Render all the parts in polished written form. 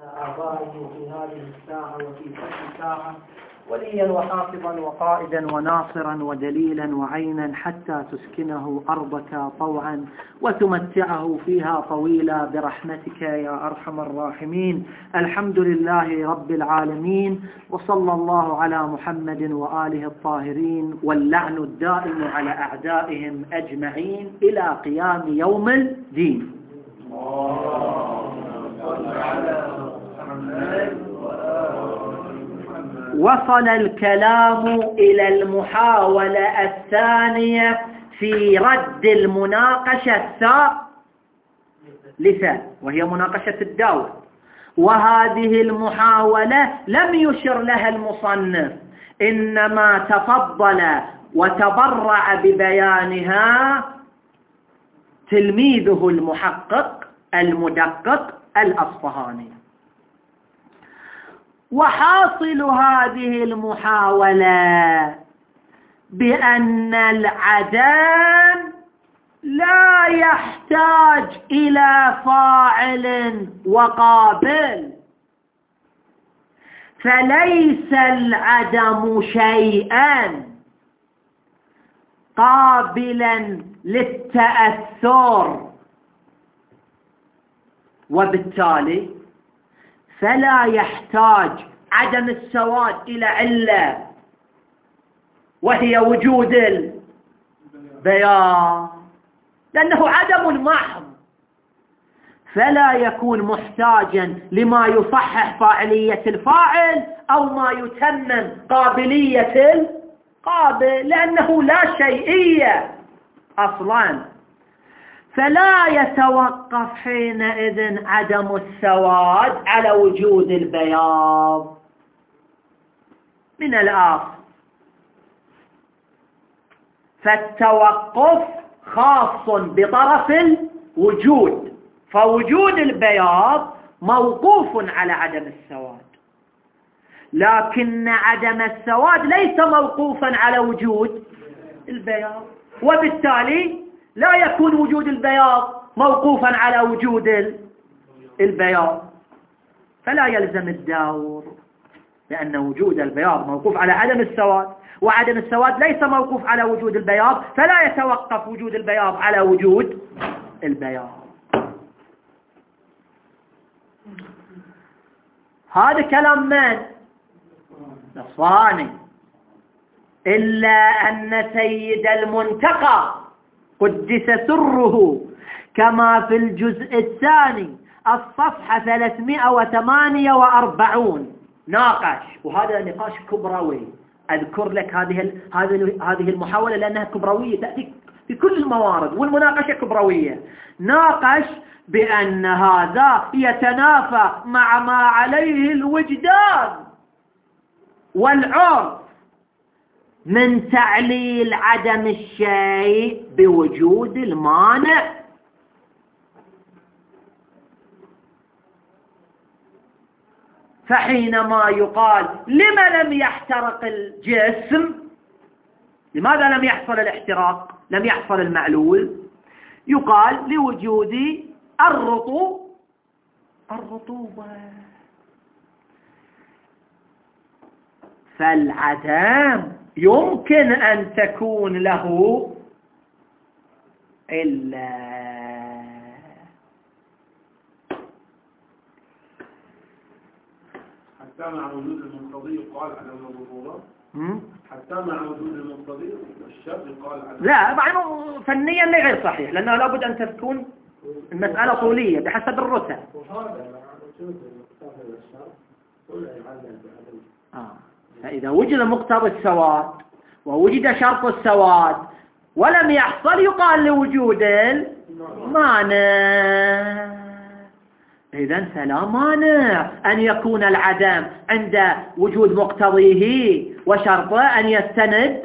آبائه في هذه الساعة وفي كل ساعة وليا وحافظا وقائدا وناصرا ودليلا وعينا حتى تسكنه أرضك طوعا وتمتعه فيها طويلا برحمتك يا أرحم الراحمين. الحمد لله رب العالمين، وصلى الله على محمد وآله الطاهرين، واللعن الدائم على أعدائهم أجمعين إلى قيام يوم الدين. وصل الكلام إلى المحاولة الثانية في رد المناقشة الثالثة وهي مناقشة الدور، وهذه المحاولة لم يشر لها المصنف، إنما تفضل وتبرع ببيانها تلميذه المحقق المدقق الأصفهاني. وحاصل هذه المحاولة بأن العدم لا يحتاج إلى فاعل وقابل، فليس العدم شيئا قابلا للتأثر، وبالتالي فلا يحتاج عدم السواد إلى علة وهي وجود البيان، لأنه عدم محض، فلا يكون محتاجا لما يصحح فاعلية الفاعل أو ما يتمم قابلية القابل، لأنه لا شيئية أصلا. فلا يتوقف حينئذ عدم السواد على وجود البياض من الآخر، فالتوقف خاص بطرف الوجود، فوجود البياض موقوف على عدم السواد، لكن عدم السواد ليس موقوفا على وجود البياض، وبالتالي لا يكون وجود البياض موقوفا على وجود البياض، فلا يلزم الدور، لأن وجود البياض موقوف على عدم السواد، وعدم السواد ليس موقوف على وجود البياض، فلا يتوقف وجود البياض على وجود البياض. هذا كلام من؟ الأصفهاني. إلا أن سيد المنتقى قدس سره كما في الجزء الثاني الصفحة 348 ناقش، وهذا نقاش كبروي. أذكر لك هذه المحاولة لأنها كبروية، تأتي في كل الموارد، والمناقشة كبروية. ناقش بأن هذا يتنافى مع ما عليه الوجدان والعرف من تعليل عدم الشيء بوجود المانع، فحينما يقال لما لم يحترق الجسم، لماذا لم يحصل الاحتراق، لم يحصل المعلول، يقال لوجود الرطوبة. فالعدم يمكن أن تكون له إلا حتى مع وجود المقتضي يقال عدم الرطوبة، حتى مع وجود المقتضي الشرط يقال عدم. لا، فنيا غير صحيح، لأنه لابد أن تكون المسألة طولية بحسب الرتب. فإذا وجد مقتضى السواد ووجد شرط السواد ولم يحصل يقال لوجود المانع. إذن فلا مانع أن يكون العدم عند وجود مقتضيه وشرطه أن يستند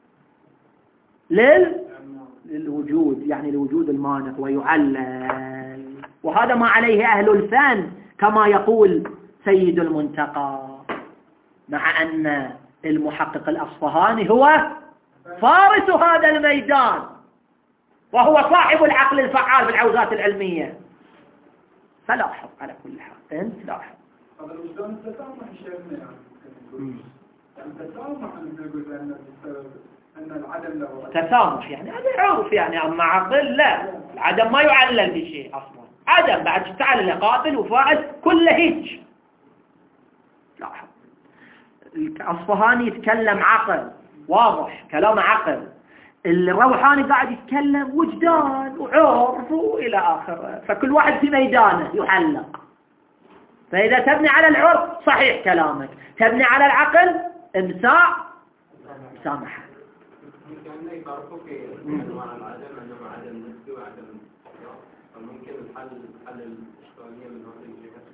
للوجود، يعني لوجود المانع ويعلل، وهذا ما عليه أهل الفن كما يقول سيد المنتقى، مع أن المحقق الأصفهاني هو فارس هذا الميدان وهو صاحب العقل الفعال بالعوزات العلمية. فلاحظ على كل حال، أنت لاحظ هذا الوجدان التسامح شيخنا يعني التسامح نقول أن العدم له تسامح يعني هذا عرف يعني، أما عقل لا، العدم ما يعلل بشيء أصلا، عدم بعد تعلل قاتل وفاعل كله هيك. لاحظ الأصفهاني يتكلم عقل واضح، كلام عقل، الروحاني قاعد يتكلم وجدان وعرف وإلى آخره، فكل واحد في ميدانه يحلق. فإذا تبني على العرف صحيح كلامك، تبني على العقل مسامحة. كأنه يفرقوا في أنواع العدم، أنواع عدم نفسي وعدم الاختيار، فممكن الحل الإشكالية من هذه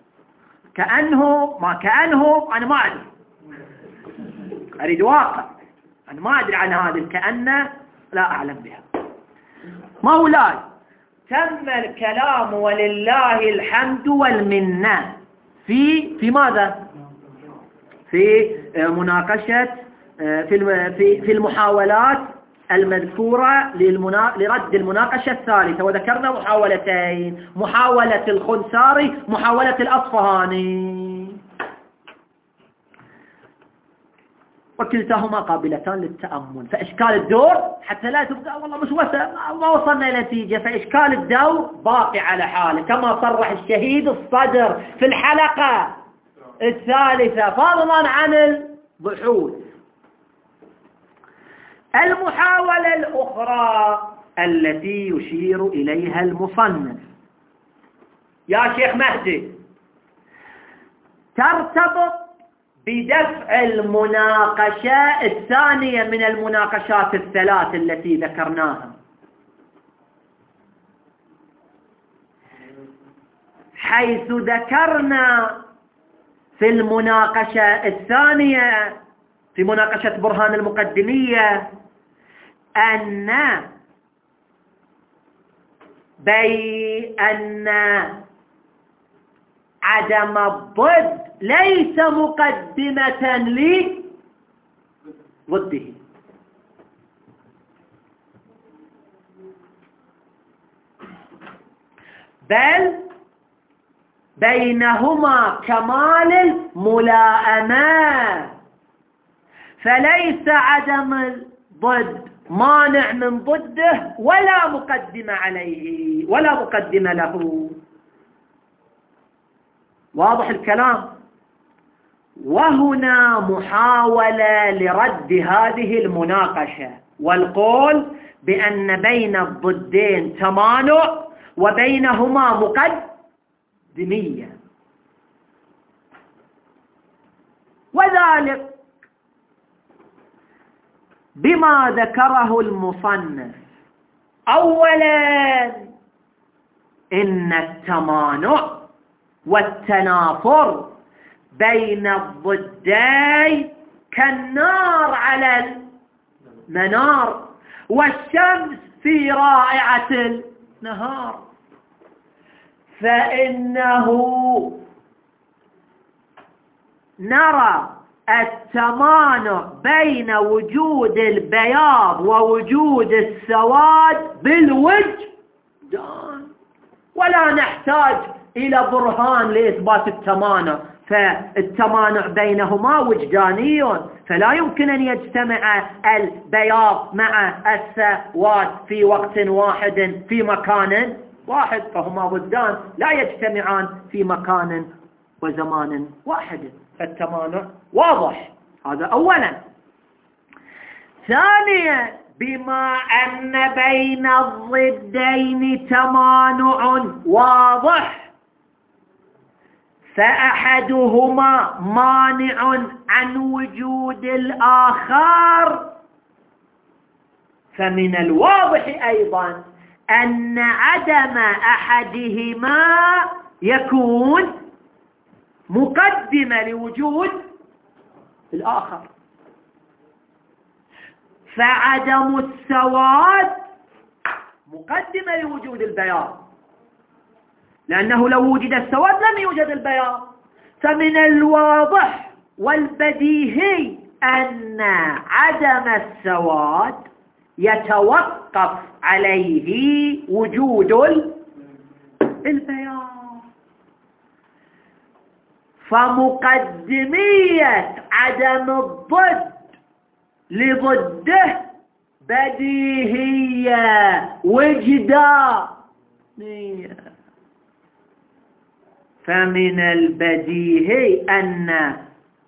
الجهة. كأنه أنا ما أدري، أريد واقع، أنا ما أدري عن هذه الكأنة، لا أعلم بها. مولاي تم الكلام ولله الحمد والمنة في ماذا؟ في مناقشة في المحاولات المذكورة لرد المناقشة الثالثة، وذكرنا محاولتين، محاولة الخنساري، محاولة الأصفهاني، وكلتاهما قابلتان للتأمل. فإشكال الدور حتى لا تبقى والله مش ما وصلنا إلى نتيجة، فإشكال الدور باقي على حاله، كما صرح الشهيد الصدر في الحلقة الثالثة فضلا عن البحوث. المحاولة الأخرى التي يشير إليها المصنف يا شيخ مهدي ترتبط بدفع المناقشة الثانية من المناقشات الثلاث التي ذكرناها، حيث ذكرنا في المناقشة الثانية في مناقشة برهان المقدمية أن عدم الضد ليس مقدمة لضده، بل بينهما كمال الملائمة، فليس عدم الضد مانع من ضده ولا مقدمة عليه ولا مقدمة له. واضح الكلام؟ وهنا محاولة لرد هذه المناقشة والقول بأن بين الضدين تمانع وبينهما مقدمية، وذلك بما ذكره المصنف. أولا إن التمانع والتنافر بين الضدين كالنار على المنار والشمس في رائعة النهار، فإنه نرى التمانع بين وجود البياض ووجود السواد بالوجدان، ولا نحتاج إلى برهان لإثبات التمانع، فالتمانع بينهما وجداني، فلا يمكن أن يجتمع البياض مع السواد في وقت واحد في مكان واحد، فهما ضدان لا يجتمعان في مكان وزمان واحد، فالتمانع واضح. هذا أولا. ثانيا بما أن بين الضدين تمانع واضح، فأحدهما مانع عن وجود الآخر، فمن الواضح أيضا أن عدم أحدهما يكون مقدمة لوجود الآخر، فعدم السواد مقدمة لوجود البياض، لأنه لو وجد السواد لم يوجد البياض. فمن الواضح والبديهي أن عدم السواد يتوقف عليه وجود البياض، فمقدمية عدم الضد لضده بديهية وجدانية. فمن البديهي أن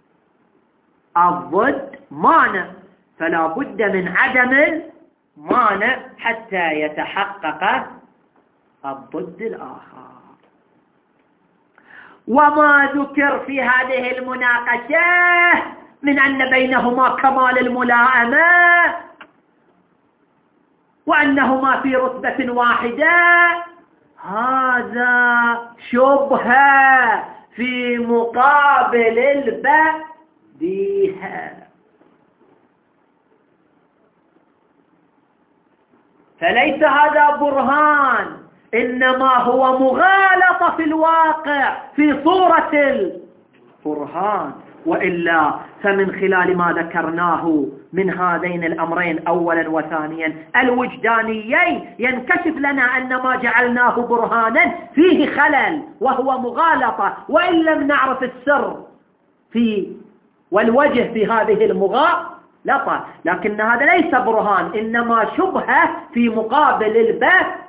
الضد مانع، فلا بد من عدم المانع حتى يتحقق الضد الآخر. وما ذكر في هذه المناقشة من أن بينهما كمال الملائمة وأنهما في رتبة واحدة هذا شبهة في مقابل البديهة، فليس هذا برهان، إنما هو مغالطة في الواقع في صورة البرهان. وإلا فمن خلال ما ذكرناه من هذين الأمرين أولا وثانيا الوجدانيين ينكشف لنا أن ما جعلناه برهانا فيه خلل وهو مغالطة، وإن لم نعرف السر والوجه في هذه المغالطة، لكن هذا ليس برهان، إنما شبهة في مقابل البديهة.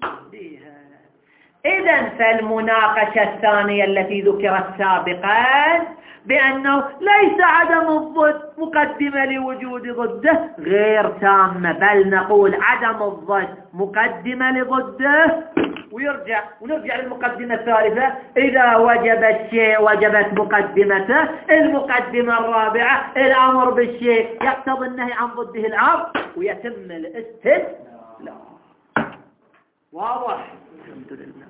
إذن فالمناقشة الثانية التي ذكرت سابقا بأنه ليس عدم الضد مقدمة لوجود ضده غير تامة، بل نقول عدم الضد مقدمة لضده، ونرجع للمقدمة الثالثة، إذا وجب الشيء وجبت مقدمته، المقدمة الرابعة الأمر بالشيء يقتضي النهي عن ضده الأمر ويتم الاستثناء. واضح؟ الحمد لله.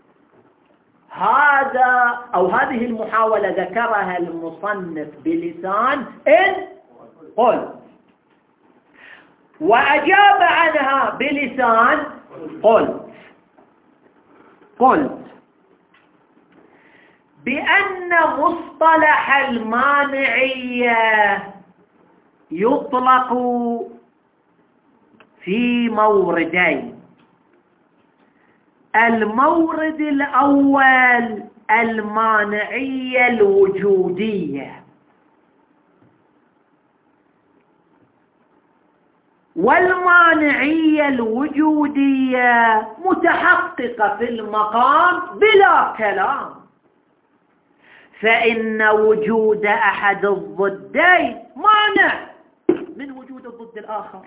هذه المحاولة ذكرها المصنف بلسان قل، وأجاب عنها بلسان قل بأن مصطلح المانعية يطلق في موردين. المورد الأول المانعية الوجودية، والمانعية الوجودية متحققة في المقام بلا كلام، فإن وجود أحد الضدين مانع من وجود الضد الآخر.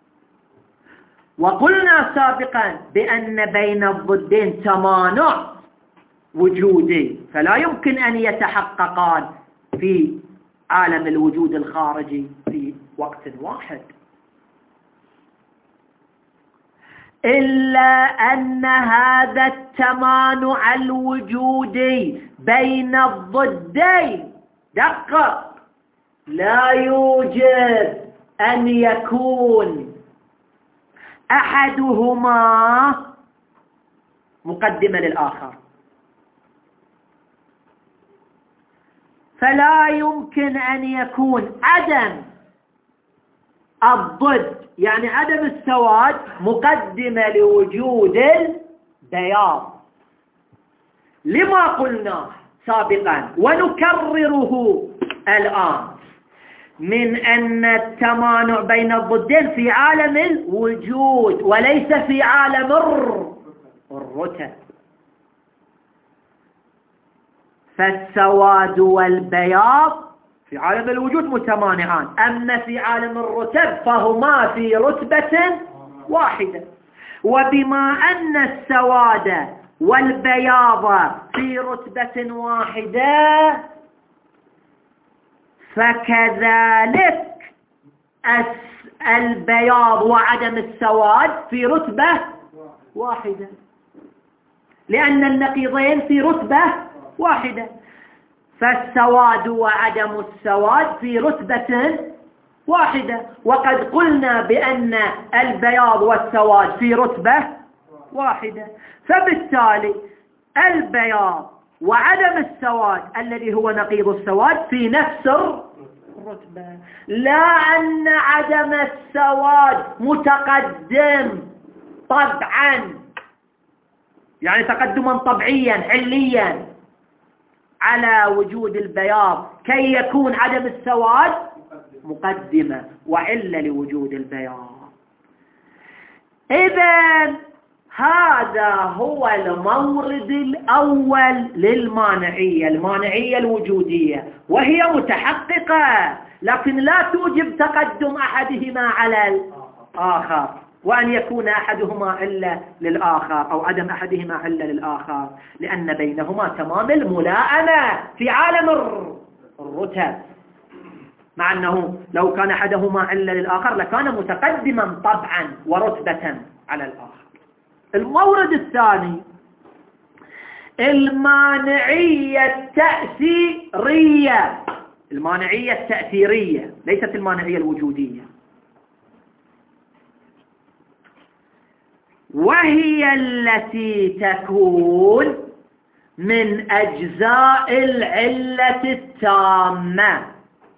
وقلنا سابقا بأن بين الضدين تمانع وجودي، فلا يمكن أن يتحققان في عالم الوجود الخارجي في وقت واحد، إلا أن هذا التمانع الوجودي بين الضدين دقق لا يوجد أن يكون أحدهما مقدمة للآخر، فلا يمكن أن يكون عدم الضد يعني عدم السواد مقدمة لوجود البياض، لما قلنا سابقا ونكرره الآن من أن التمانع بين الضدين في عالم الوجود وليس في عالم الرتب. فالسواد والبياض في عالم الوجود متمانعان، أما في عالم الرتب فهما في رتبة واحدة. وبما أن السواد والبياض في رتبة واحدة فكذلك البياض وعدم السواد في رتبة واحدة، لأن النقيضين في رتبة واحدة، فالسواد وعدم السواد في رتبة واحدة. وقد قلنا بأن البياض والسواد في رتبة واحدة، فبالتالي البياض وعدم السواد الذي هو نقيض السواد في نفس الرتبة، لا أن عدم السواد متقدم طبعا يعني تقدما طبيعيا عليا، على وجود البياض كي يكون عدم السواد مقدمة وعلة لوجود البياض. إذن هذا هو المورد الأول للمانعية، المانعية الوجودية، وهي متحققة لكن لا توجب تقدم أحدهما على الآخر، وأن يكون أحدهما علة للآخر أو عدم أحدهما علة للآخر، لأن بينهما تمام الملائمة في عالم الرتب، مع أنه لو كان أحدهما علة للآخر لكان متقدما طبعا ورتبة على الآخر. المورد الثاني المانعية التأثيرية، المانعية التأثيرية ليست المانعية الوجودية، وهي التي تكون من أجزاء العلة التامة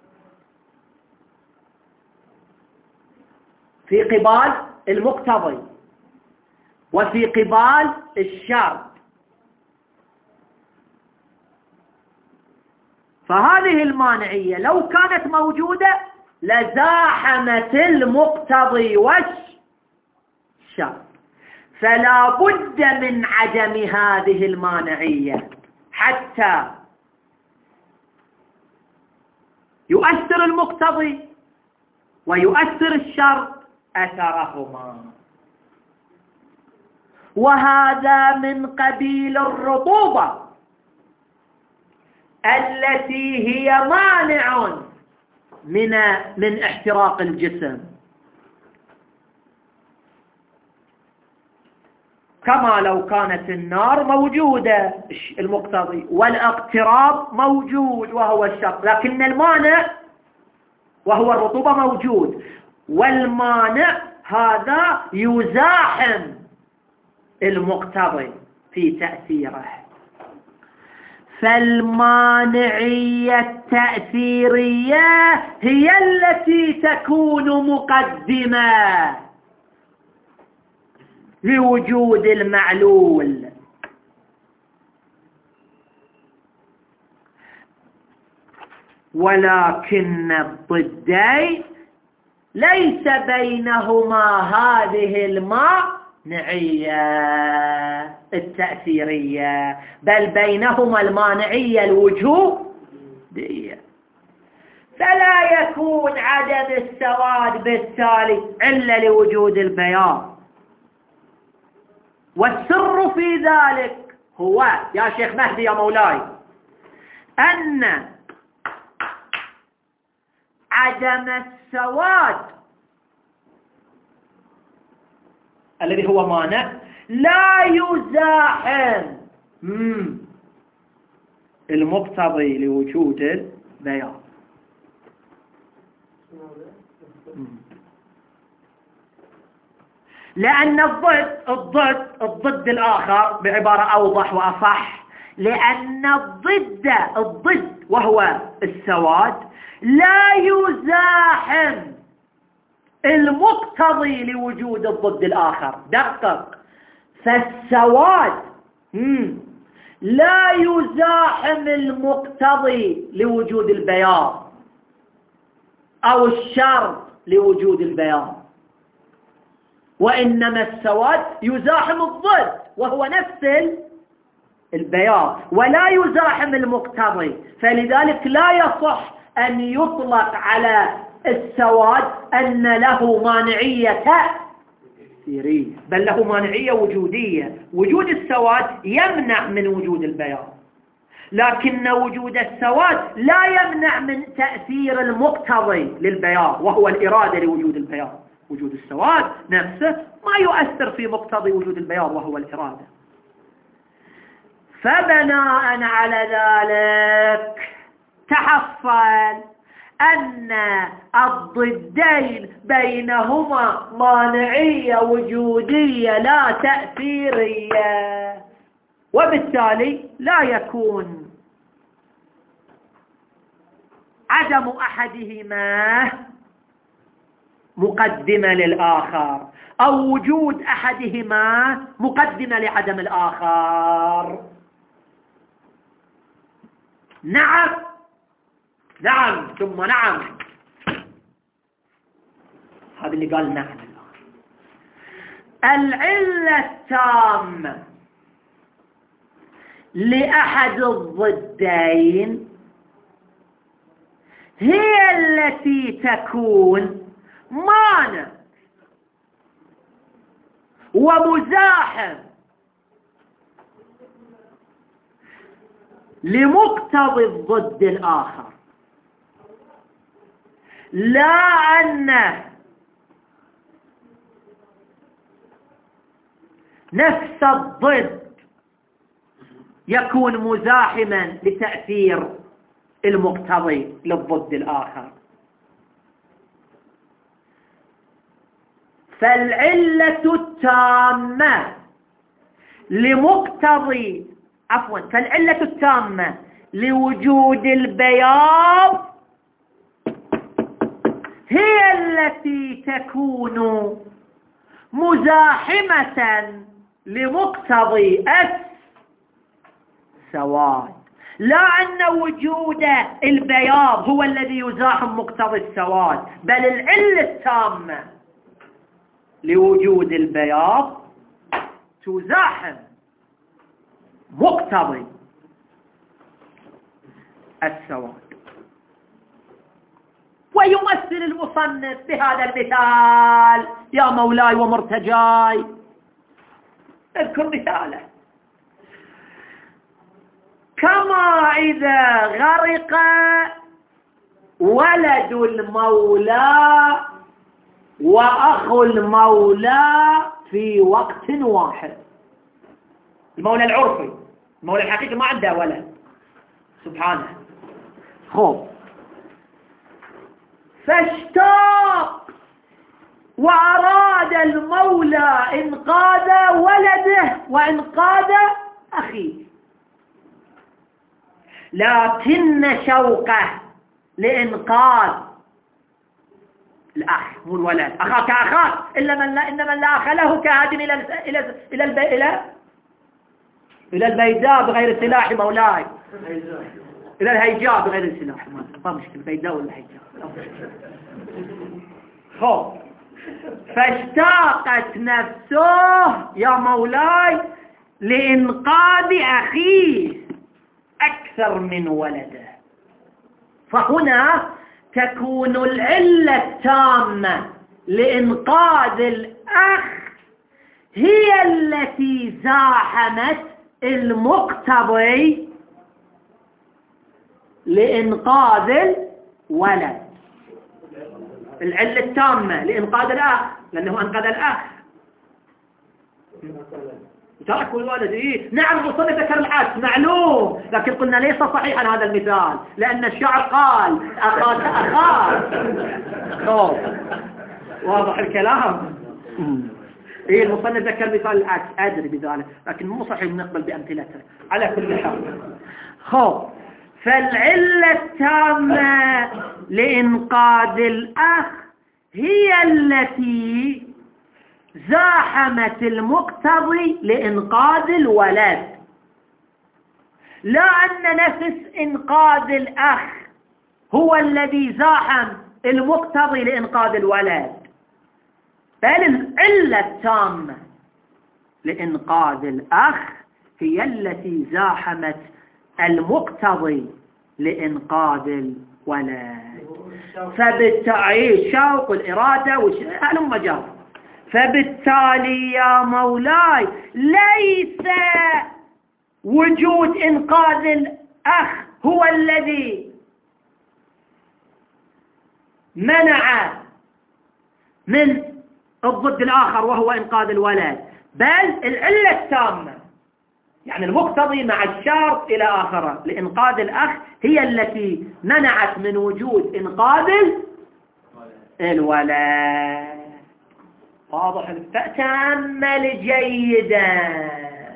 في قبال المقتضي وفي قبال الشرط. فهذه المانعية لو كانت موجودة لزاحمت المقتضي والشرط، فلا بد من عدم هذه المانعية حتى يؤثر المقتضي ويؤثر الشرط أثرهما. وهذا من قبيل الرطوبة التي هي مانع من احتراق الجسم، كما لو كانت النار موجودة المقتضي والاقتراب موجود وهو الشرط، لكن المانع وهو الرطوبة موجود، والمانع هذا يزاحم المقتضي في تأثيره. فالمانعية التأثيرية هي التي تكون مقدمة لوجود المعلول، ولكن الضدين ليس بينهما هذه المانعية التأثيرية، بل بينهما المانعية الوجودية. فلا يكون عدم السواد بالتالي علة لوجود البياض. والسر في ذلك هو يا شيخ مهدي يا مولاي أن عدم السواد الذي هو مانع لا يزاحم المقتضي لوجود البياض. لأن الضد الآخر بعبارة أوضح وأصح، لأن الضد وهو السواد لا يزاحم المقتضي لوجود الضد الآخر. دقق، فالسواد لا يزاحم المقتضي لوجود البياض أو الشرط لوجود البياض، وإنما السواد يزاحم الضد وهو نفس البياض ولا يزاحم المقتضي. فلذلك لا يصح أن يطلق على السواد أن له مانعية تأثيرية، بل له مانعية وجودية. وجود السواد يمنع من وجود البياض، لكن وجود السواد لا يمنع من تأثير المقتضي للبياض وهو الإرادة لوجود البياض. وجود السواد نفسه ما يؤثر في مقتضي وجود البياض وهو الإرادة. فبناء على ذلك تحصل أن الضدين بينهما مانعية وجودية لا تأثيرية، وبالتالي لا يكون عدم أحدهما مقدمة للآخر أو وجود أحدهما مقدمة لعدم الآخر. نعم نعم ثم نعم. هذا اللي قال نعم. العلة التامة لأحد الضدين هي التي تكون مانع ومزاحم لمقتضى الضد الآخر، لا أن نفس الضد يكون مزاحما لتأثير المقتضي للضد الآخر. فالعلة التامة فالعلة التامة لوجود البياض هي التي تكون مزاحمة لمقتضي السواد، لا أن وجود البياض هو الذي يزاحم مقتضي السواد، بل العلة التامة لوجود البياض تزاحم مقتضي السواد. ويمثل المصنف بهذا المثال يا مولاي ومرتجاي. اذكر مثاله: كما إذا غرق ولد المولى وأخو المولى في وقت واحد. المولى العرفي، المولى الحقيقي ما عنده ولد سبحانه. فاشتاق وأراد المولى إنقاذ ولده وإنقاذ أخيه، لكن شوقه لإنقاذ الأخ مو الولد. أخاك أخاك إنما لا أخ له كهاد إلى البيداء بغير سلاح مولاي، إلى الهيجاء بغير سلاح. ما مشكلة بيداء ولا هيجاء. فاشتاقت نفسه يا مولاي لإنقاذ أخيه أكثر من ولده. فهنا تكون العلة التامة لإنقاذ الأخ هي التي زاحمت المقتضي لإنقاذ الولد. العلة التامة لإنقاذ الأخ لأنه أنقذ الأخ تركوا الولد. نعم المصنف ذكر العكس معلوم، لكن قلنا ليس صحيحا هذا المثال، لأن الشاعر قال أخاك أخاك. واضح الكلام؟ المصنف ذكر مثال العكس، أدري بذلك، لكن مو صحيح نقبل بأمثلته على كل حال. فالعلة التامة لإنقاذ الأخ هي التي زاحمت المقتضي لإنقاذ الولد، لا أن نفس إنقاذ الأخ هو الذي زاحم المقتضي لإنقاذ الولد، بل العلة التامة لإنقاذ الأخ هي التي زاحمت المقتضي لإنقاذ الولد. فبالتالي الشوق والإرادة والشيء مجال. فبالتالي يا مولاي ليس وجود إنقاذ الأخ هو الذي منع من الضد الآخر وهو إنقاذ الولد، بل العلة التامة يعني المقتضي مع الشرط إلى آخره لإنقاذ الأخ هي التي منعت من وجود إنقاذ الولد. واضح؟ فأتأمل جيدا.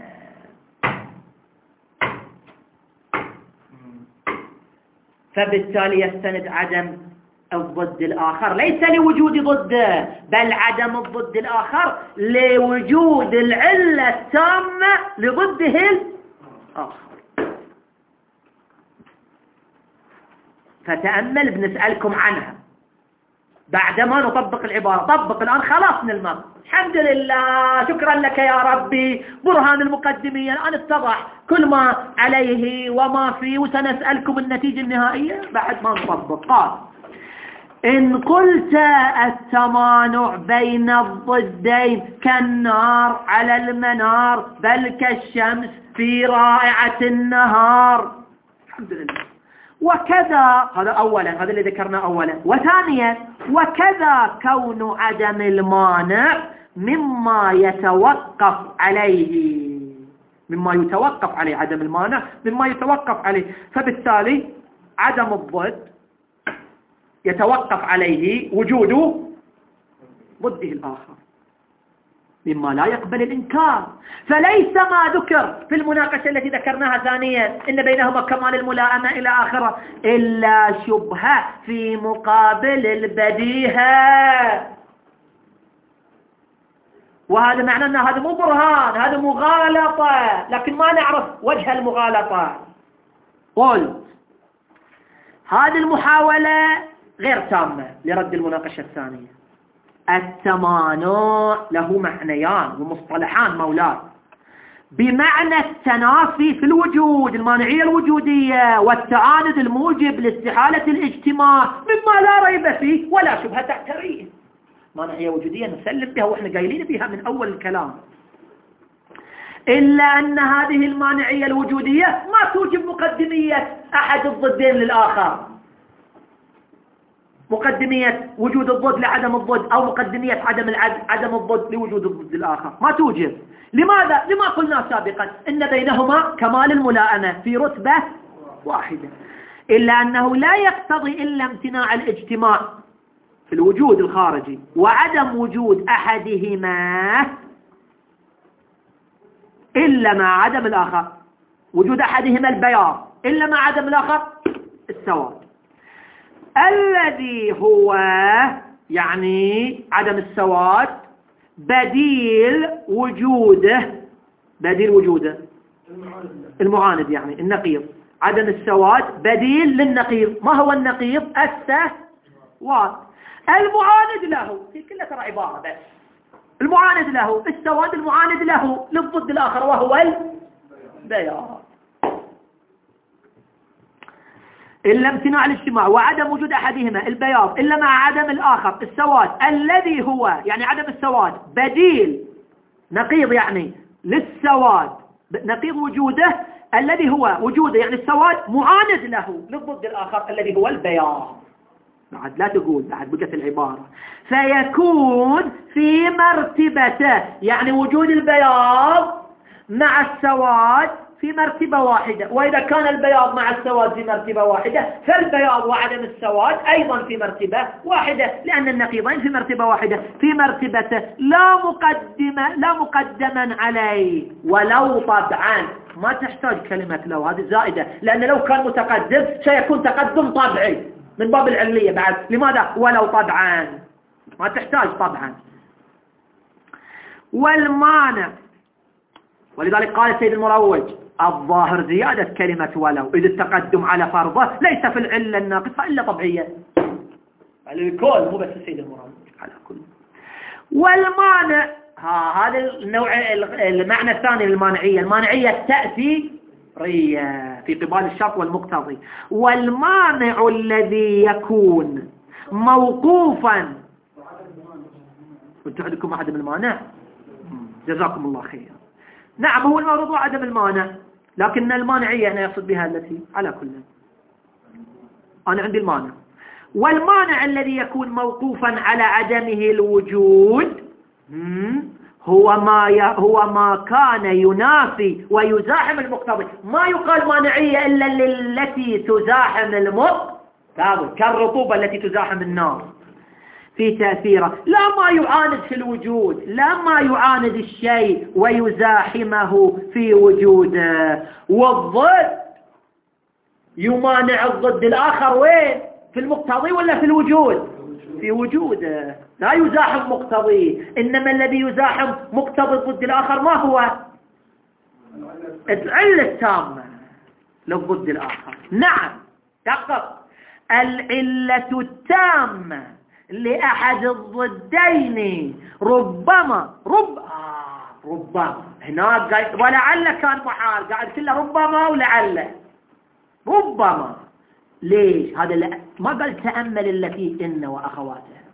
فبالتالي يستند عدم الضد الآخر ليس لوجود ضده، بل عدم الضد الآخر لوجود العلة التامة لضده الآخر. فتأمل بنسألكم عنها بعدما نطبق العبارة. طبق الآن خلصنا المرض، الحمد لله، شكرا لك يا ربي، برهان المقدمية الآن اتضح كل ما عليه وما فيه، وسنسألكم النتيجة النهائية بعد ما نطبق. قال: إن قلت التمانع بين الضدين كالنار على المنار بل كالشمس في رائعة النهار. الحمد لله. وكذا، هذا أولا، هذا اللي ذكرناه أولا. وثانيا: وكذا كون عدم المانع مما يتوقف عليه، مما يتوقف عليه عدم المانع مما يتوقف عليه، فبالتالي عدم الضد يتوقف عليه وجود ضده الآخر مما لا يقبل الإنكار. فليس ما ذكر في المناقشة التي ذكرناها ثانيا إن بينهما كمال الملائمة إلى آخره إلا شبهة في مقابل البديهة، وهذا معنى أن هذا مو برهان، هذا مغالطة، لكن ما نعرف وجه المغالطة. قلت هذه المحاولة غير تامة لرد المناقشة الثانية. التمانع له معنيان ومصطلحان مولاي، بمعنى التنافي في الوجود، المانعية الوجودية، والتعاند الموجب لاستحالة الاجتماع مما لا ريب فيه ولا شبهة تعتريه. مانعية وجودية نسلم بها وإحنا قايلين بها من أول الكلام، إلا أن هذه المانعية الوجودية ما توجب مقدمية أحد الضدين للآخر، مقدمية وجود الضد لعدم الضد، أو مقدمية عدم الضد لوجود الضد الآخر، ما توجب. لماذا؟ لما قلنا سابقا إن بينهما كمال الملائمة في رتبة واحدة، إلا أنه لا يقتضي إلا امتناع الاجتماع في الوجود الخارجي وعدم وجود أحدهما إلا مع عدم الآخر، وجود أحدهما البياض إلا مع عدم الآخر السواد، الذي هو يعني عدم السواد بديل وجوده المعاند، يعني النقيض. عدم السواد بديل للنقيض. ما هو النقيض؟ السواد. المعاند له في كل ترى عبارة بس، المعاند له السواد، المعاند له للضد الآخر وهو البياض. إلا امتناع الاجتماع وعدم وجود أحدهما البياض إلا مع عدم الآخر السواد، الذي هو يعني عدم السواد بديل نقيض يعني للسواد، نقيض وجوده الذي هو وجوده يعني السواد معاند له للضد الآخر الذي هو البياض. بعد لا تقول، بعد بقت العبارة فيكون في مرتبته، يعني وجود البياض مع السواد في مرتبة واحدة. وإذا كان البياض مع السواد في مرتبة واحدة فالبياض وعدم السواد أيضا في مرتبة واحدة، لأن النقيضين في مرتبة واحدة، في مرتبته لا مقدما عليه ولو طبعا. ما تحتاج كلمة لو، هذه زائدة، لأن لو كان متقدم سيكون تقدم طبعي من باب العلية بعد. لماذا؟ ولو طبعا، ما تحتاج طبعا. والمانع، ولذلك قال السيد المروج الظاهر زيادة كلمة ولو إذ التقدم على فرضه ليس في العلة الناقصة إلا طبيعية. على الكل مو بس السيد المروج، على كل. والمانع هذا النوع، المعنى الثاني للمانعية، المانعية التأثيرية في قبال الشرط والمقتضي. والمانع الذي يكون موقوفا، وانتم عندكم عدم المانع، جزاكم الله خير. نعم هو الموضوع عدم المانع، لكن المانعية أنا يقصد بها التي على كل. أنا عندي المانع. والمانع الذي يكون موقوفا على عدمه الوجود هو ما كان ينافي ويزاحم المقتضي. ما يقال مانعية إلا التي تزاحم المقتضي، كالرطوبة التي تزاحم النار في تأثيره، لا ما يعاند في الوجود، لا ما يعاند الشيء ويزاحمه في وجوده. والضد يمانع الضد الآخر وين؟ في المقتضي ولا في الوجود؟ في وجوده، لا يزاحم مقتضي. إنما الذي يزاحم مقتضي الضد الآخر ما هو؟ العلة التامة للضد الآخر. نعم دقق، العلة التامة لأحد الضدين ربما هناك قال ولعل كان محال، قاعد كله ربما ولعل ربما. ليش هذا؟ ما قال تأمل التي إن وأخواتها.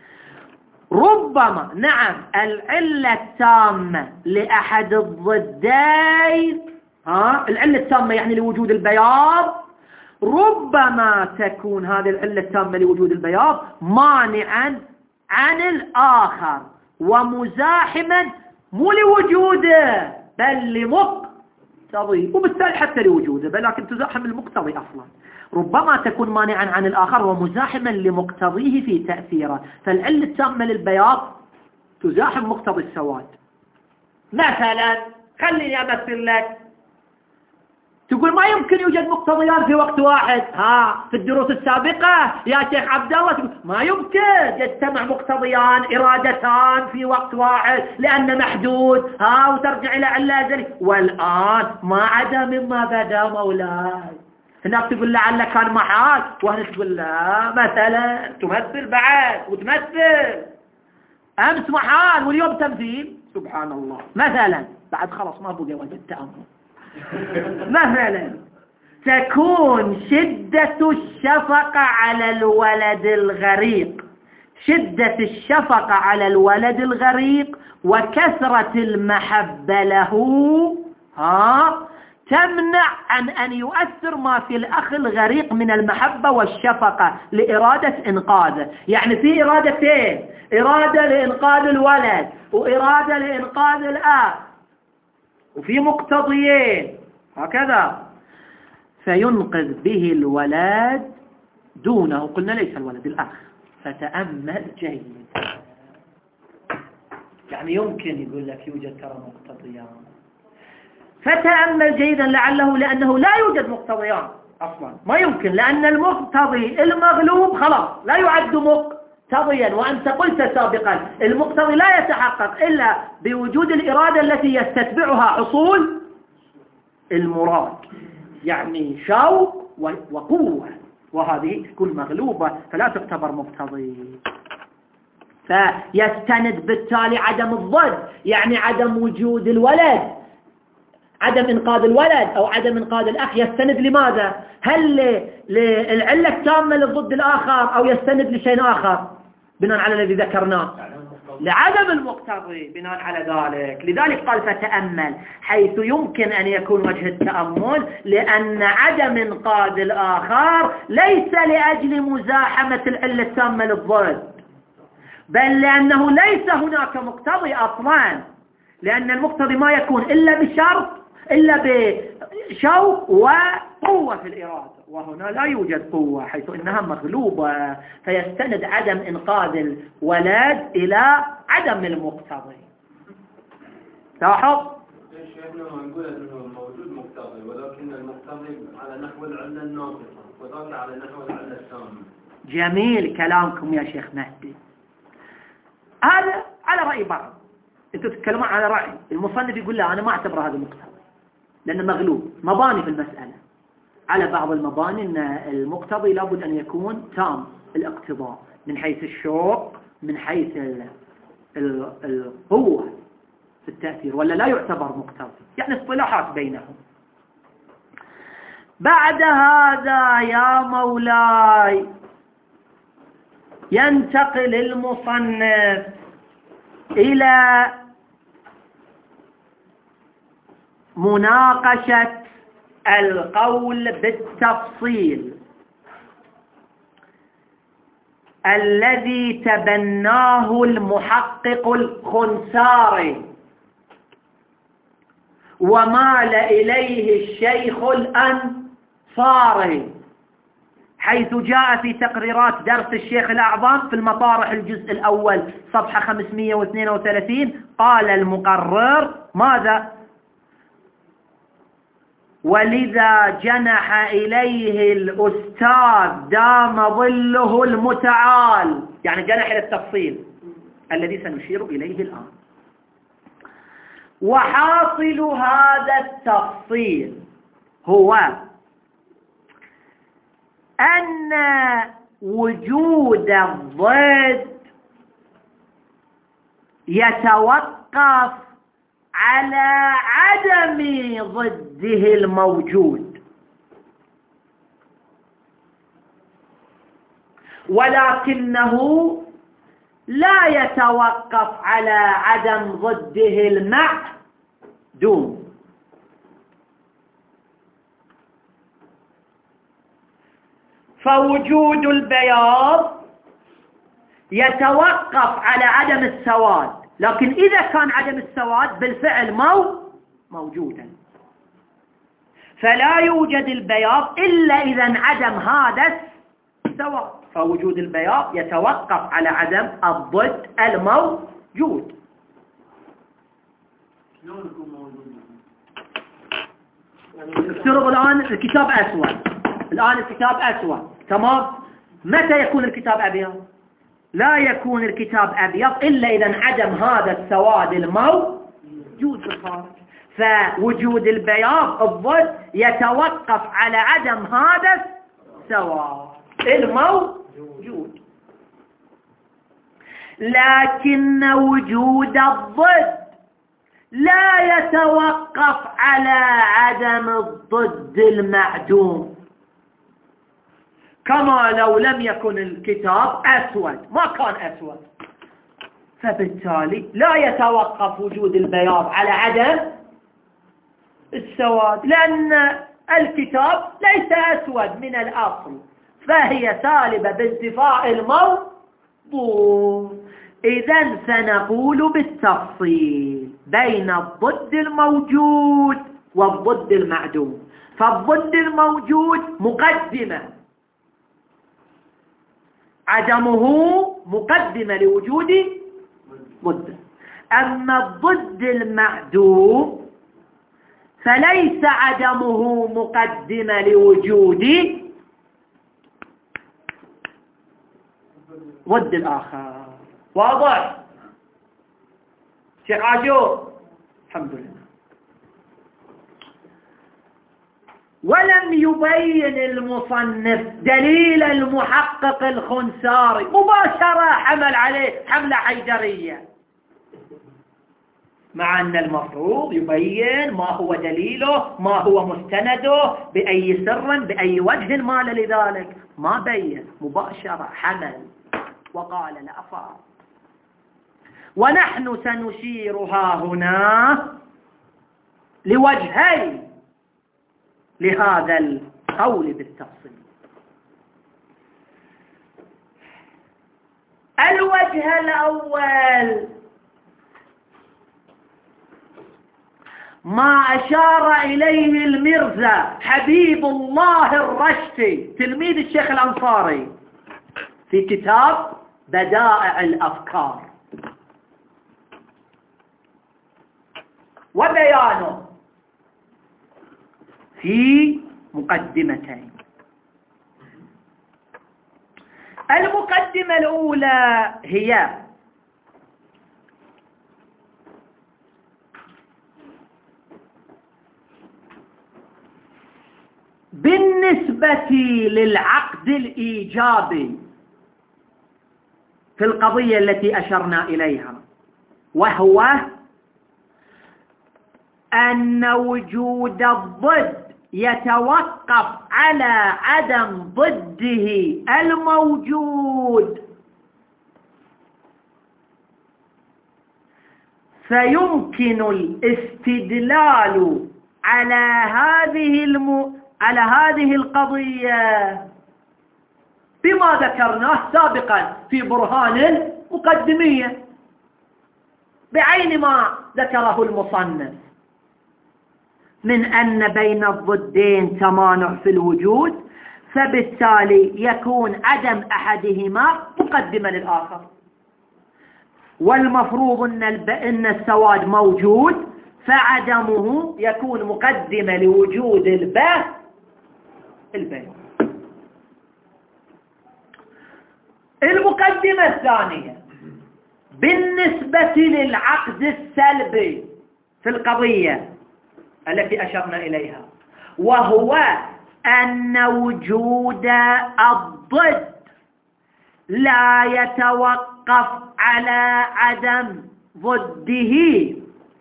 ربما نعم العلة التامة لأحد الضدين، العلة التامة يعني لوجود البياض، ربما تكون هذه العلة التامة لوجود البياض مانعا عن الآخر ومزاحما مو لوجوده بل لمقتضيه، وبالتالي حتى لوجوده بل لكن تزاحم المقتضي أصلا. ربما تكون مانعا عن الآخر ومزاحما لمقتضيه في تأثيره، فالعلة التامة للبياض تزاحم مقتضي السواد. مثلا خليني أمثل لك، تقول ما يمكن يوجد مقتضيان في وقت واحد. في الدروس السابقة يا شيخ عبد الله تقول ما يمكن يجتمع مقتضيان إرادتان في وقت واحد لأن محدود، وترجع إلى علة أزلي. والآن ما عدا مما بدا مولاي. هناك تقول لعل كان محال، وهنا تقول لا مثلا تمثل بعد وتمثل. أمس محال واليوم تمثيل، سبحان الله. مثلا بعد خلاص ما بقى وجه التأمل. مثلا تكون شدة الشفقة على الولد الغريق، شدة الشفقة على الولد الغريق وكثرة المحبة له تمنع عن أن يؤثر ما في الأخ الغريق من المحبة والشفقة لإرادة إنقاذه. يعني في إرادتين، إرادة لإنقاذ الولد وإرادة لإنقاذ الأخ، وفي مقتضيين هكذا، فينقذ به الولد دونه، قلنا ليس الولد الأخ. فتأمل جيد، يعني يمكن يقول لك يوجد ترى مقتضيان، فتأمل جيدا لأنه لا يوجد مقتضيان أصلا، ما يمكن، لأن المقتضي المغلوب خلاص لا يعد مقتضيا. وأنت قلت سابقا المقتضي لا يتحقق إلا بوجود الإرادة التي يستتبعها حصول المراد، يعني شوق وقوة، وهذه تكون مغلوبة فلا تعتبر مقتضي. فيستند بالتالي عدم الضد، يعني عدم وجود الولد، عدم إنقاذ الولد أو عدم إنقاذ الأخ، يستند لماذا؟ هل للعلة التامة للضد الآخر أو يستند لشيء آخر بناء على الذي ذكرناه؟ لعدم المقتضي بناء على ذلك. لذلك قال فتأمل، حيث يمكن أن يكون وجه التأمل لأن عدم إنقاذ الآخر ليس لأجل مزاحمة العلة التامة للضد، بل لأنه ليس هناك مقتضي أصلا، لأن المقتضي ما يكون إلا بشرط، إلا بشوق وقوة في الإرادة، وهنا لا يوجد قوة حيث إنها مغلوبة، فيستند عدم إنقاذ الولد إلى عدم المقتضي. لاحظ؟ شيخنا ما نقول أنه موجود مقتضي، ولكن المقتضي على نحو العلة الناقصة وذاك على نحو العلة التامة. جميل كلامكم يا شيخ مهدي. هذا على رأي بعض، انتوا تتكلمون على رأي المصنف يقول لا أنا ما أعتبر هذا مقتضي لأنه مغلوب. مباني في المسألة على بعض المباني أن المقتضي لابد أن يكون تام الاقتضاء من حيث الشوق، من حيث القوة في التأثير، ولا لا يعتبر مقتضي، يعني اصطلاحات بينهم. بعد هذا يا مولاي ينتقل المصنف إلى مناقشة القول بالتفصيل الذي تبناه المحقق الخنساري ومال إليه الشيخ الأنصاري، حيث جاء في تقريرات درس الشيخ الأعظم في المطارح الجزء الأول صفحة 532 قال المقرر ماذا؟ ولذا جنح إليه الأستاذ دام ظله المتعال، يعني جنح إلى التفصيل الذي سنشير إليه الآن. وحاصل هذا التفصيل هو أن وجود الضد يتوقف على عدم ضده الموجود، ولكنه لا يتوقف على عدم ضده المعدوم. فوجود البياض يتوقف على عدم السواد، لكن إذا كان عدم السواد بالفعل موجودا، فلا يوجد البياض إلا إذا انعدم هذا السواد. فوجود البياض يتوقف على عدم الضد الموجود. افترض الآن الكتاب أسود، تمام؟ متى يكون الكتاب أبيض؟ لا يكون الكتاب أبيض إلا إذا انعدم هذا السواد الموجود في الخارج. فوجود البياض الضد يتوقف على عدم هذا السواد الموجود، لكن وجود الضد لا يتوقف على عدم الضد المعدوم، كما لو لم يكن الكتاب أسود، ما كان أسود، فبالتالي لا يتوقف وجود البياض على عدم السواد، لأن الكتاب ليس أسود من الأصل، فهي سالبة بانتفاء الموضوع. إذن سنقول بالتفصيل بين الضد الموجود والضد المعدوم. فالضد الموجود مقدمة، عدمه مقدمة لوجود ضده. أما الضد المعدوم فليس عدمه مقدمة لوجود ضد الآخر. واضح شيخ عاشور؟ الحمد لله. ولم يبين المصنف دليل المحقق الخنساري، مباشرة حمل عليه حملة حيدرية، مع أن المفروض يبين ما هو دليله، ما هو مستنده، بأي سر بأي وجه مال لذلك. ما بين، مباشرة حمل وقال لا فارق. ونحن سنشيرها هنا لوجهين لهذا القول بالتفصيل. الوجه الأول ما أشار إليه المرزا حبيب الله الرشتي تلميذ الشيخ الأنصاري في كتاب بدائع الأفكار، وبيانه في مقدمتين. المقدمة الأولى هي بالنسبة للعقد الإيجابي في القضية التي أشرنا إليها، وهو أن وجود الضد يتوقف على عدم ضده الموجود، فيمكن الاستدلال على هذه القضية بما ذكرناه سابقا في برهان مقدمية، بعين ما ذكره المصنف من أن بين الضدين تمانع في الوجود، فبالتالي يكون عدم أحدهما مقدمة للآخر، والمفروض أن السواد موجود، فعدمه يكون مقدمة لوجود البيان. المقدمة الثانية بالنسبة للعقد السلبي في القضية التي أشرنا إليها، وهو أن وجود الضد لا يتوقف على عدم ضده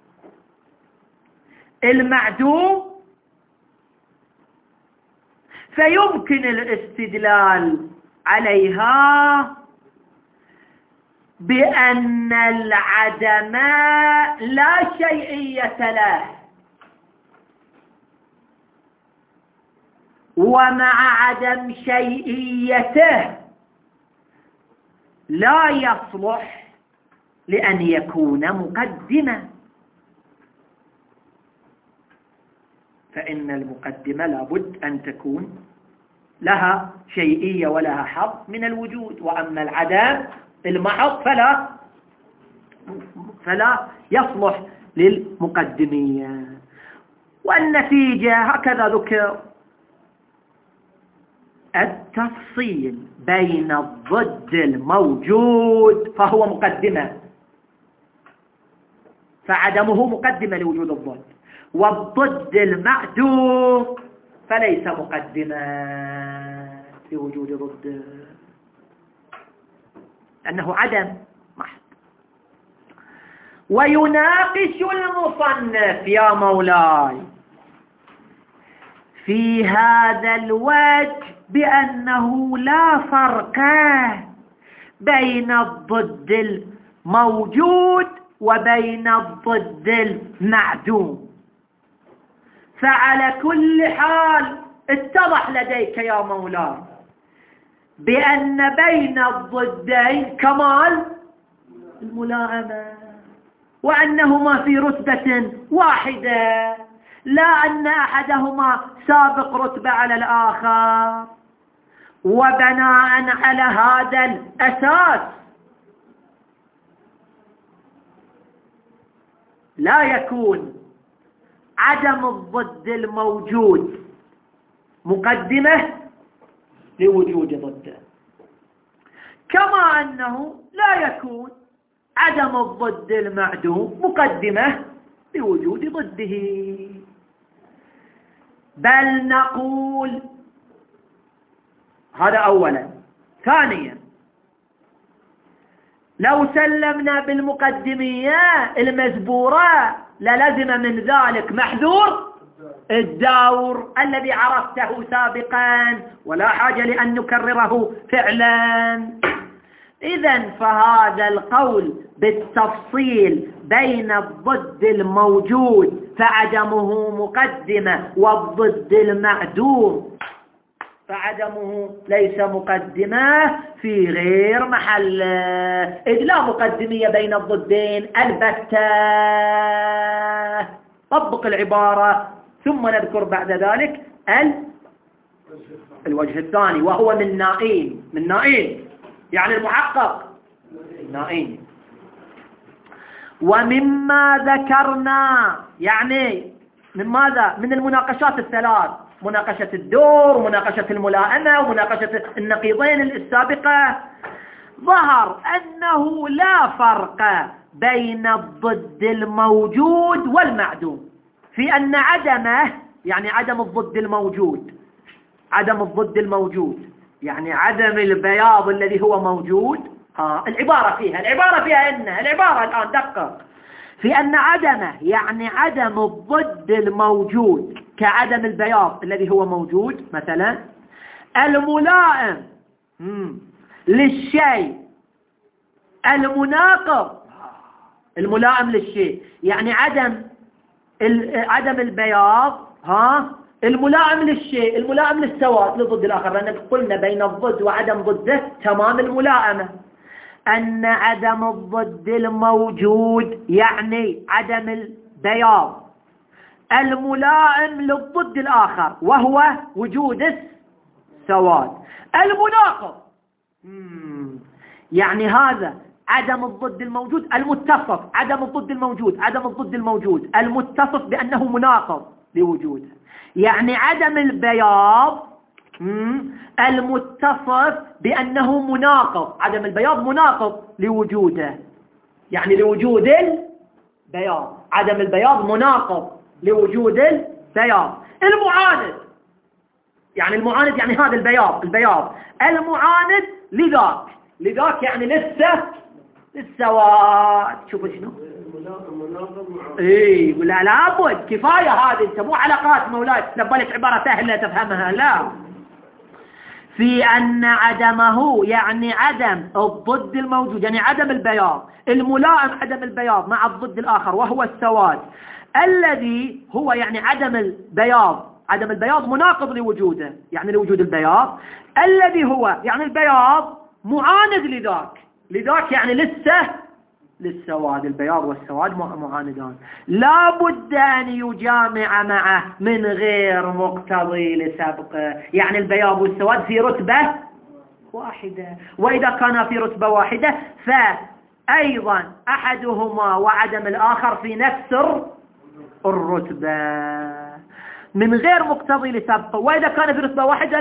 المعدوم، فيمكن الاستدلال عليها بأن العدم لا شيئية له، ومع عدم شيئيته لا يصلح لأن يكون مقدمة، فإن المقدمة لابد أن تكون لها شيئية ولها حظ من الوجود، وأما العدم المحض فلا يصلح للمقدمية. والنتيجة هكذا ذكر: التفصيل بين الضد الموجود فهو مقدمة، فعدمه مقدمة لوجود الضد، والضد المعدوم فليس مقدمة لوجود ضده، أنه عدم محض. ويناقش المصنف يا مولاي في هذا الوجه بأنه لا فرق بين الضد الموجود وبين الضد المعدوم، فعلى كل حال اتضح لديك يا مولاي بأن بين الضدين كمال الملائمة، وأنهما في رتبة واحدة، لا أن أحدهما سابق رتبة على الآخر. وبناء على هذا الأساس لا يكون عدم الضد الموجود مقدمة لوجود ضده، كما أنه لا يكون عدم الضد المعدوم مقدمة لوجود ضده. بل نقول هذا أولا. ثانيا، لو سلمنا بالمقدمية المزبورة للزم من ذلك محذور الدور الذي عرفته سابقا، ولا حاجة لأن نكرره فعلا. إذن فهذا القول بالتفصيل بين الضد الموجود فعدمه مقدمة والضد المعدوم فعدمه ليس مقدمة في غير محل، إذ لا مقدمية بين الضدين البتة. طبق العبارة ثم نذكر بعد ذلك الوجه الثاني، وهو من نائين يعني المحقق نائين. ومما ذكرنا يعني من ماذا؟ من المناقشات الثلاث: مناقشة الدور ومناقشة الملائمة ومناقشة النقيضين السابقة، ظهر أنه لا فرق بين الضد الموجود والمعدوم، في أن عدمه يعني عدم الضد الموجود، عدم الضد الموجود يعني عدم البياض الذي هو موجود. العبارة فيها إن العبارة الآن دقق في أن عدمه يعني عدم الضد الموجود كعدم البياض الذي هو موجود. مثلا الملائم للشيء المناقض، الملائم للشيء يعني عدم البياض، الملائم للشيء الملائم للسواد لضد الآخر، لأن قلنا بين الضد وعدم ضده تمام الملائمة. أن عدم الضد الموجود يعني عدم البياض الملائم للضد الآخر وهو وجود السواد. المناقض يعني هذا عدم الضد الموجود المتصف، عدم الضد الموجود المتصف بأنه مناقض لوجوده، يعني عدم البياض المتصف بأنه مناقض، عدم البياض مناقض لوجوده يعني لوجود البياض، عدم البياض مناقض لوجود البياض. المعاند يعني المعاند يعني هذا البياض المعاند لذاك يعني لسه للسواد. شوفوا شنو ولا لابد كفاية هذه، انت مو علاقات مولاي نبالك عبارة سهلة تفهمها، لا. في أن عدمه يعني عدم الضد الموجود، يعني عدم البياض الملائم، عدم البياض مع الضد الآخر وهو السواد، الذي هو يعني عدم البياض مناقض لوجوده، يعني لوجود البياض، الذي هو يعني البياض معاند لذاك يعني للسواد. البياض والسواد معاندان، لا بد أن يجامع معه من غير مقتضي لسبقه. يعني البياض والسواد في رتبة واحدة، وإذا كان في رتبة واحدة فأيضا أحدهما وعدم الآخر في نفس الرتبة من غير مقتضي لسبقه. وإذا كان في رتبة واحدة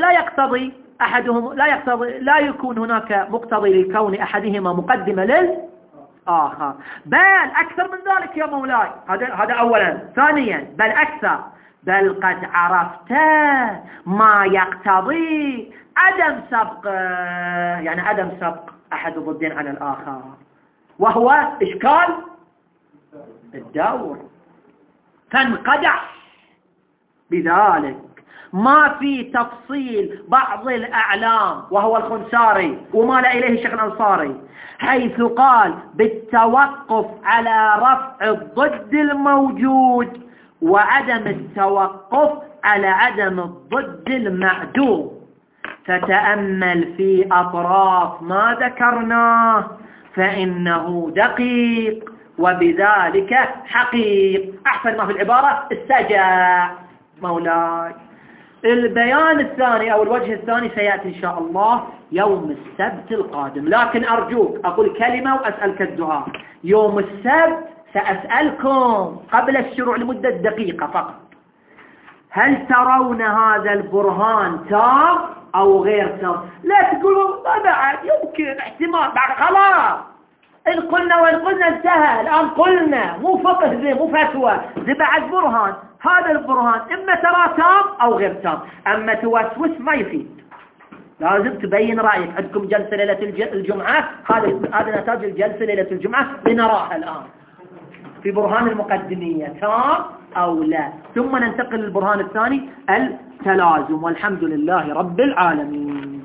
لا يكون هناك مقتضي لكون أحدهما مقدمة للآخر، بل أكثر من ذلك يا مولاي. هذا أولا. ثانيا بل أكثر، بل قد عرفت ما يقتضي عدم سبق، يعني عدم سبق أحد الضدين على الآخر، وهو إشكال الدور. تنقدح بذلك ما في تفصيل بعض الأعلام وهو الخنساري ومال إليه الشيخ الأنصاري، حيث قال بالتوقف على رفع الضد الموجود وعدم التوقف على عدم الضد المعدوم. فتأمل في أطراف ما ذكرناه فإنه دقيق وبذلك حقيق. أحسن ما في العبارة السجع مولاي. البيان الثاني أو الوجه الثاني سيأتي إن شاء الله يوم السبت القادم، لكن أرجوك أقول كلمة وأسألك الدعاء. يوم السبت سأسألكم قبل الشروع لمدة دقيقة فقط، هل ترون هذا البرهان تام أو غير تام؟ لا تقولوا ما بعد يمكن احتمال، بعد خلاص إن قلنا وإن قلنا انتهى. الآن قلنا مو فقه ذي مو فتوى ذي، بعد برهان. هذا البرهان إما ترى تام أو غير تام، أما توسوس ما يفيد. لازم تبين رأيك. عندكم جلسة ليلة الجمعة، هذا نتاج الجلسة ليلة الجمعة لنراها الآن في برهان المقدمية تام أو لا، ثم ننتقل للبرهان الثاني التلازم. والحمد لله رب العالمين.